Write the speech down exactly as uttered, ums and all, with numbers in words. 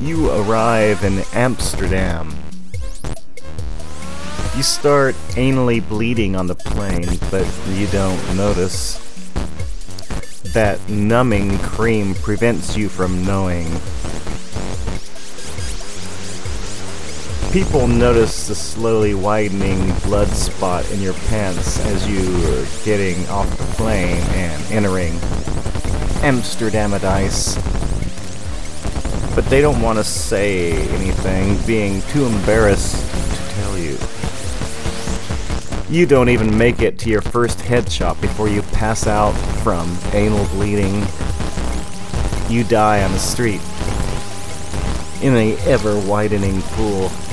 You arrive in Amsterdam. You start anally bleeding on the plane, but you don't notice. That numbing cream prevents you from knowing. People notice the slowly widening blood spot in your pants as you are getting off the plane and entering Amsterdamadice. But they don't want to say anything, being too embarrassed to tell you. You don't even make it to your first head shop before you pass out from anal bleeding. You die on the street in an ever-widening pool.